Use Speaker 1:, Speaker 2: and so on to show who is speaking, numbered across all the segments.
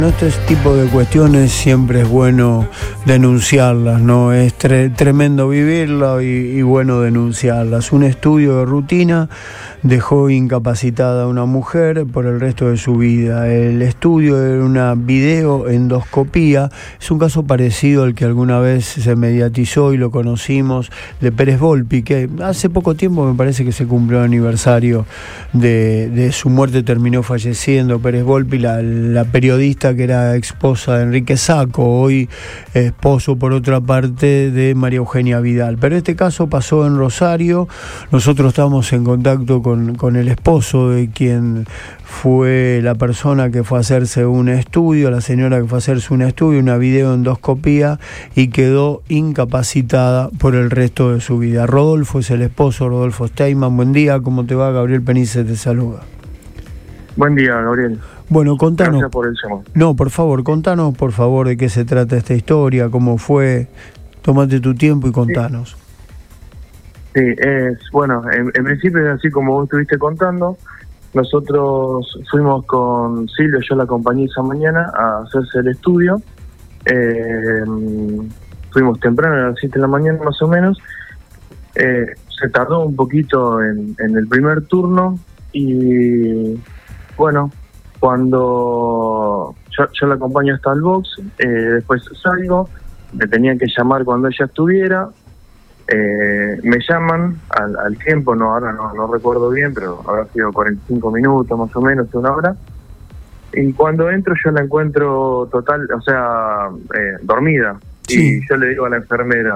Speaker 1: Este tipo de cuestiones siempre es bueno denunciarlas, ¿no? Es tremendo vivirlo y bueno denunciarlas. Un estudio de rutina dejó incapacitada a una mujer por el resto de su vida. El estudio era una videoendoscopía. Es un caso parecido al que alguna vez se mediatizó y lo conocimos, de Pérez Volpi, que hace poco tiempo me parece que se cumplió el aniversario de su muerte. Terminó falleciendo Pérez Volpi, la periodista que era esposa de Enrique Sacco, hoy esposo por otra parte de María Eugenia Vidal. Pero este caso pasó en Rosario. Nosotros estamos en contacto con el esposo de quien fue la persona que fue a hacerse un estudio, la señora que fue a hacerse un estudio, una videoendoscopía, y quedó incapacitada por el resto de su vida. Rodolfo es el esposo, Rodolfo Steinman. Buen día, ¿cómo te va? Gabriel Penice te saluda.
Speaker 2: Buen día, Gabriel.
Speaker 1: Bueno, contanos.
Speaker 2: Gracias por el llamado.
Speaker 1: No, por favor, contanos, por favor, de qué se trata esta historia, cómo fue. Tómate tu tiempo y contanos.
Speaker 2: Sí, bueno, en principio es así como vos estuviste contando. Nosotros fuimos con Silvio, yo la acompañé esa mañana a hacerse el estudio. Fuimos temprano, a las 7 de la mañana más o menos. Se tardó un poquito en el primer turno y bueno, cuando yo la acompaño hasta el box, después salgo, me tenían que llamar cuando ella estuviera. Me llaman al tiempo, ahora no recuerdo bien, pero habrá sido 45 minutos más o menos, una hora. Y cuando entro yo la encuentro dormida. Sí. Y yo le digo a la enfermera,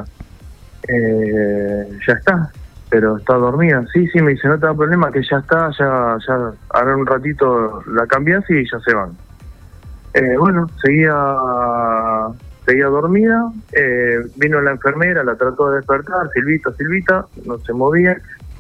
Speaker 2: ya está, pero está dormida. Sí, me dice, no te da problema, que ya está, ya ahora un ratito la cambias y ya se van. Bueno, seguía dormida, vino la enfermera, la trató de despertar, Silvita, no se movía.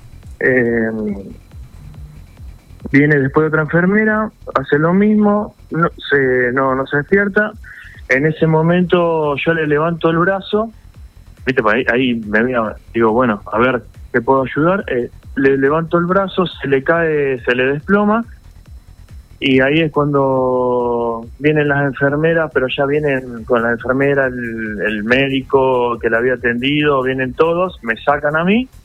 Speaker 2: Viene después otra enfermera, hace lo mismo, no se despierta. En ese momento yo le levanto el brazo, viste, ahí digo, bueno, a ver qué puedo ayudar. Le levanto el brazo, se le cae, se le desploma. Y ahí es cuando vienen las enfermeras, pero ya vienen con la enfermera, el médico que la había atendido, vienen todos, me sacan a mí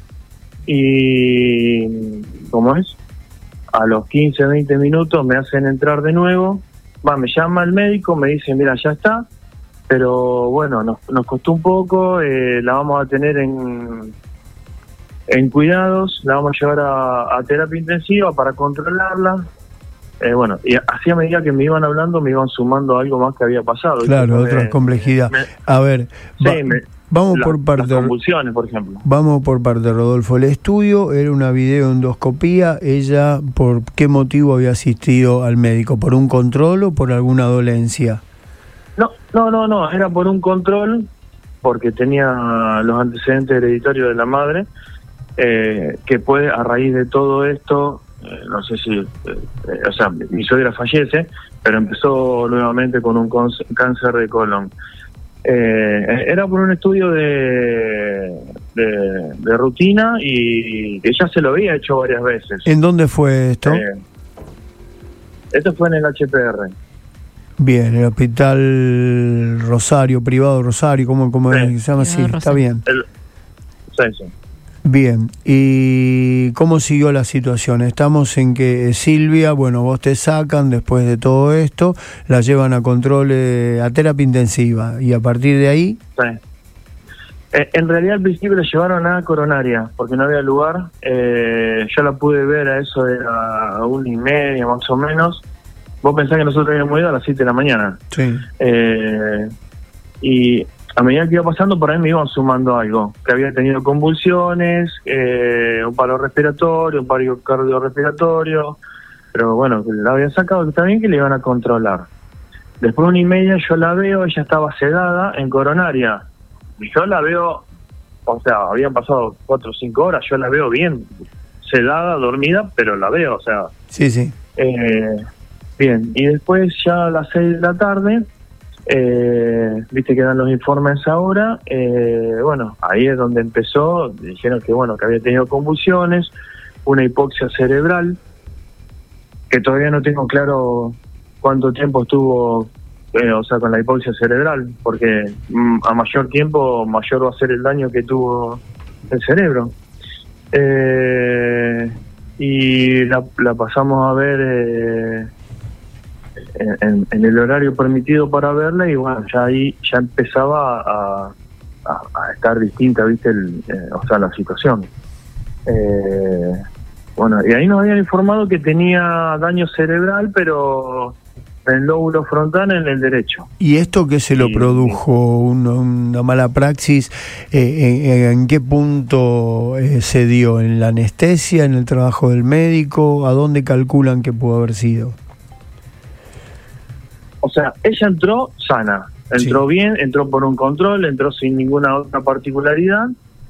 Speaker 2: y, ¿cómo es? A los 15, 20 minutos me hacen entrar de nuevo, me llama el médico, me dice, mira, ya está, pero bueno, nos costó un poco, la vamos a tener en cuidados, la vamos a llevar a terapia intensiva para controlarla. Bueno, y así a medida que me iban hablando me iban sumando algo más que había pasado.
Speaker 1: Claro, otra complejidad. A ver, vamos por parte.
Speaker 2: Las convulsiones, por ejemplo.
Speaker 1: Vamos por parte, Rodolfo. El estudio era una videoendoscopía. ¿Ella por qué motivo había asistido al médico? ¿Por un control o por alguna dolencia?
Speaker 2: No, era por un control, porque tenía los antecedentes hereditarios de la madre, que puede, a raíz de todo esto... no sé si, mi suegra fallece, pero empezó nuevamente con un cáncer de colon. Era por un estudio de rutina y que ya se lo había hecho varias veces.
Speaker 1: ¿En dónde fue esto?
Speaker 2: Esto fue en el HPR.
Speaker 1: Bien, el Hospital Rosario, Privado Rosario, ¿cómo se llama? Sí, está bien.
Speaker 2: Sí.
Speaker 1: Bien, ¿y cómo siguió la situación? Estamos en que Silvia, vos te sacan después de todo esto, la llevan a control, a terapia intensiva, y a partir de ahí...
Speaker 2: Sí. En realidad al principio la llevaron a coronaria, porque no había lugar. Yo la pude ver a eso de la 1:30 más o menos. Vos pensás que nosotros habíamos ido a las 7 de la mañana.
Speaker 1: Sí.
Speaker 2: Y... a medida que iba pasando, por ahí me iban sumando algo, que había tenido convulsiones, un paro respiratorio, un paro cardiorrespiratorio, pero bueno, que la habían sacado, que está bien, que le iban a controlar. Después de 1:30 yo la veo, ella estaba sedada en coronaria, y yo la veo, habían pasado 4 o 5 horas, yo la veo bien, sedada, dormida, pero la veo,
Speaker 1: Sí.
Speaker 2: Bien, y después ya a las 6 de la tarde... viste que dan los informes ahora, ahí es donde empezó, dijeron que había tenido convulsiones, una hipoxia cerebral, que todavía no tengo claro cuánto tiempo estuvo o sea, con la hipoxia cerebral, porque a mayor tiempo, mayor va a ser el daño que tuvo el cerebro. Y la pasamos a ver en el horario permitido para verla, y bueno, ya ahí ya empezaba a estar distinta, ¿viste? O sea, la situación. Bueno, y ahí nos habían informado que tenía daño cerebral, pero en el lóbulo frontal, en el derecho.
Speaker 1: ¿Y esto qué se lo produjo? ¿Una mala praxis? ¿En qué punto se dio? ¿En la anestesia? ¿En el trabajo del médico? ¿A dónde calculan que pudo haber sido?
Speaker 2: O sea, ella entró sana, entró bien, entró por un control, entró sin ninguna otra particularidad.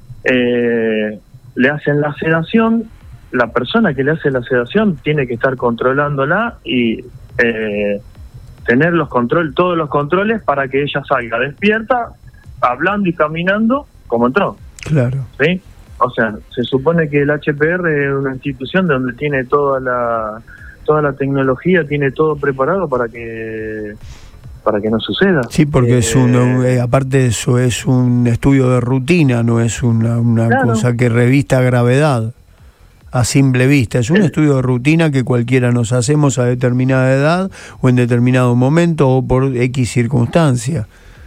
Speaker 2: Le hacen la sedación. La persona que le hace la sedación tiene que estar controlándola y tener todos los controles para que ella salga despierta, hablando y caminando como entró.
Speaker 1: Claro. ¿Sí?
Speaker 2: O sea, se supone que el HPR es una institución donde tiene toda la tecnología, tiene todo preparado para que no suceda.
Speaker 1: Sí, porque aparte de eso, es un estudio de rutina, no es una claro, cosa que revista gravedad a simple vista. Es un estudio de rutina que cualquiera nos hacemos a determinada edad o en determinado momento o por X circunstancia.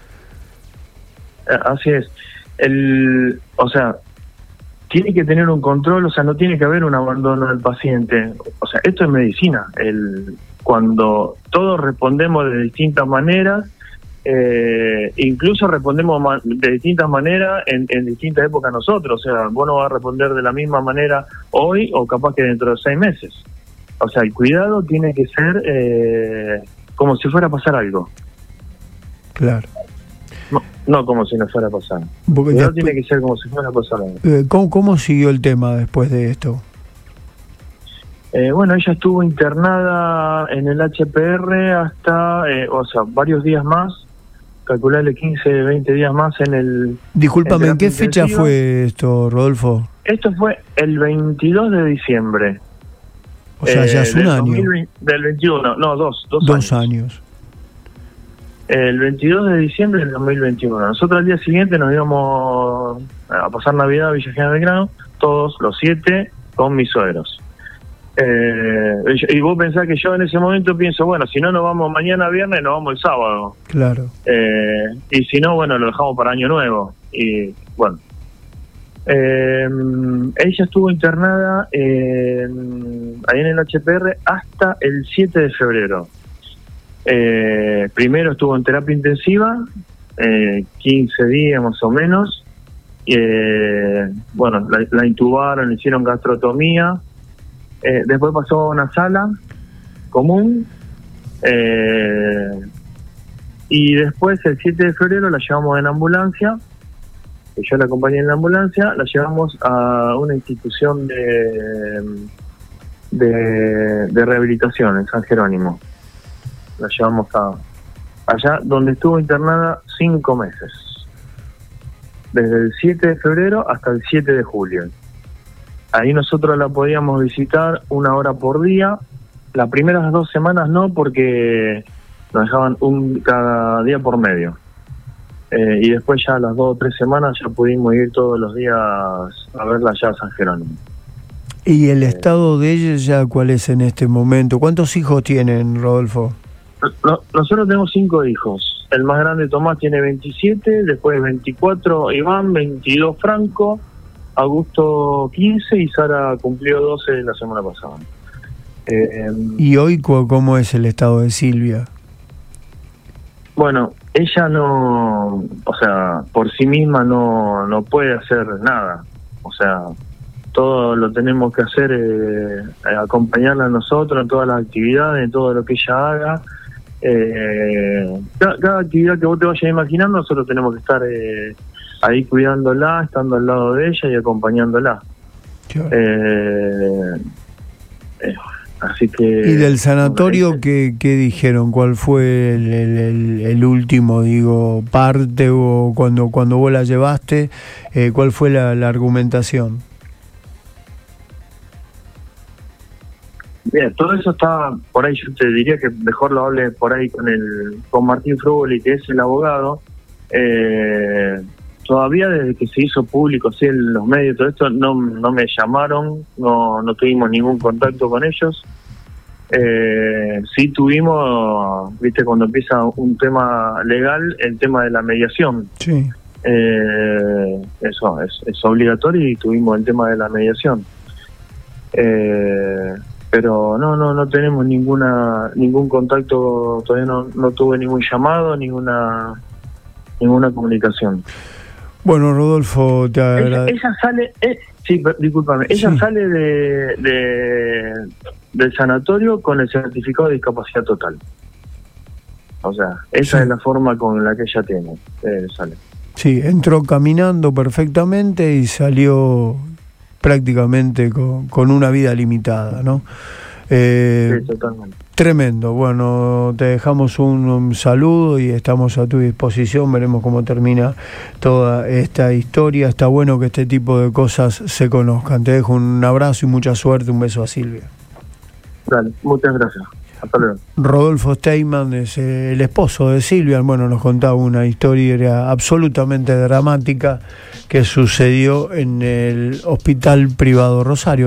Speaker 2: Así es. O sea, tiene que tener un control, o sea, no tiene que haber un abandono del paciente. O sea, esto es medicina. Cuando todos respondemos de distintas maneras, incluso respondemos de distintas maneras en distintas épocas nosotros. O sea, vos no vas a responder de la misma manera hoy o capaz que dentro de 6 meses. O sea, el cuidado tiene que ser como si fuera a pasar algo.
Speaker 1: Claro.
Speaker 2: No como si no fuera a pasar. El cuidado tiene que ser como si fuera a pasar algo.
Speaker 1: ¿Cómo siguió el tema después de esto?
Speaker 2: Bueno, ella estuvo internada en el HPR hasta, o sea, varios días más, calcularle 15, 20 días más en el...
Speaker 1: Discúlpame, ¿en qué fecha fue esto, Rodolfo?
Speaker 2: Esto fue el 22 de diciembre.
Speaker 1: O sea, ya hace un año.
Speaker 2: Del 21, no, dos
Speaker 1: años.
Speaker 2: El 22 de diciembre del 2021. Nosotros al día siguiente nos íbamos a pasar Navidad a Villa General Belgrano, todos los 7 con mis suegros. Y vos pensás que yo en ese momento pienso, bueno, si no nos vamos mañana viernes, nos vamos el sábado.
Speaker 1: Claro.
Speaker 2: Y si no, bueno, lo dejamos para Año Nuevo. Y bueno, ella estuvo internada ahí en el HPR hasta el 7 de febrero. Primero estuvo en terapia intensiva, 15 días más o menos. Bueno, la intubaron, le hicieron gastrotomía. Después pasó a una sala común, y después el 7 de febrero la llevamos en ambulancia, yo la acompañé en la ambulancia, la llevamos a una institución de rehabilitación en San Jerónimo. La llevamos allá donde estuvo internada 5 meses, desde el 7 de febrero hasta el 7 de julio. Ahí nosotros la podíamos visitar 1 hora por día. Las primeras 2 semanas no, porque nos dejaban cada día por medio. Y después ya las 2 o 3 semanas ya pudimos ir todos los días a verla allá a San Jerónimo.
Speaker 1: ¿Y el estado de ella ya cuál es en este momento? ¿Cuántos hijos tienen, Rodolfo?
Speaker 2: Nosotros tenemos 5 hijos. El más grande, Tomás, tiene 27, después 24 Iván, 22 Franco, Augusto 15 y Sara cumplió 12 la semana pasada.
Speaker 1: ¿Y hoy cómo es el estado de Silvia?
Speaker 2: Bueno, ella no, o sea, por sí misma no puede hacer nada. O sea, todo lo tenemos que hacer, acompañarla a nosotros en todas las actividades, en todo lo que ella haga. Cada actividad que vos te vayas imaginando, nosotros tenemos que estar ahí cuidándola, estando al lado de ella y acompañándola. Así que...
Speaker 1: ¿Y del sanatorio qué dijeron? ¿Cuál fue el último, parte o cuando vos la llevaste? ¿Cuál fue la argumentación?
Speaker 2: Bien, todo eso está por ahí. Yo te diría que mejor lo hable por ahí con Martín Frugoli, que es el abogado. Todavía desde que se hizo público, sí, en los medios, todo esto, no me llamaron, no tuvimos ningún contacto con ellos. Sí tuvimos, viste, cuando empieza un tema legal, el tema de la mediación.
Speaker 1: Sí.
Speaker 2: Eso es obligatorio, y tuvimos el tema de la mediación. Pero no tenemos ningún contacto, todavía no tuve ningún llamado, ninguna comunicación.
Speaker 1: Bueno, Rodolfo, te agradezco.
Speaker 2: Ella sale, discúlpame, ella sale del sanatorio con el certificado de discapacidad total. O sea, esa es la forma con la que ella sale. Sí,
Speaker 1: entró caminando perfectamente y salió prácticamente con una vida limitada, ¿no?
Speaker 2: Sí, totalmente.
Speaker 1: Tremendo. Bueno, te dejamos un saludo y estamos a tu disposición. Veremos cómo termina toda esta historia. Está bueno que este tipo de cosas se conozcan. Te dejo un abrazo y mucha suerte. Un beso a Silvia.
Speaker 2: Dale, muchas gracias. Hasta luego.
Speaker 1: Rodolfo Steinman es el esposo de Silvia. Bueno, nos contaba una historia absolutamente dramática que sucedió en el Hospital Privado Rosario.